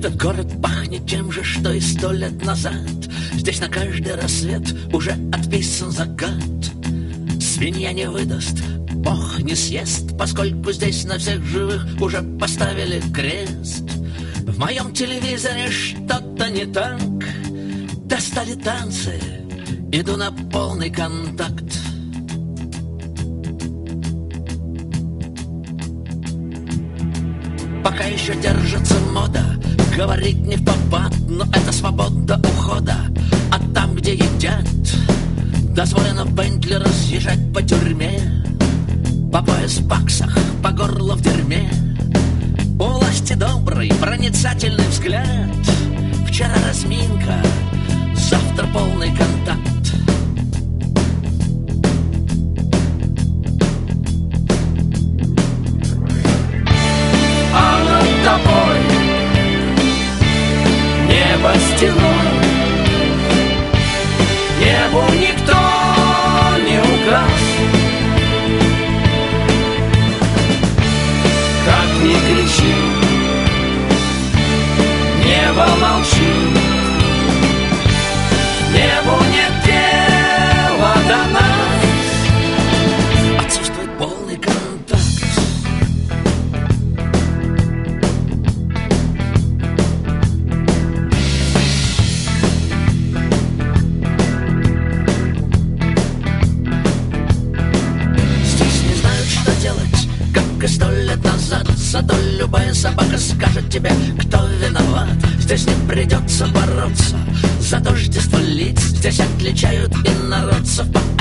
Этот город пахнет тем же, что и 100 лет назад. Здесь на каждый рассвет уже отписан закат. Свинья не выдаст, Бог не съест, поскольку здесь на всех живых уже поставили крест. В моем телевизоре что-то не так. Достали танцы, иду на полный контакт. Пока еще держится мода говорить не в попад, но это свобода ухода. А там, где едят, дозволено Бентли разъезжать по тюрьме, по пояс в баксах, по горло в дерьме. У власти добрый, проницательный взгляд. Вчера разминка, завтра полный контакт. А над тобой небо стеной, небу никто не указ. Как ни кричи, небо молчит. Небу нет дела до нас. Отсутствует полный контакт. Здесь не знают, что делать, как и 100 лет назад. Зато любая собака скажет тебе, кто виноват. Здесь не придется бороться за тождество лиц. Здесь отличают инородцев по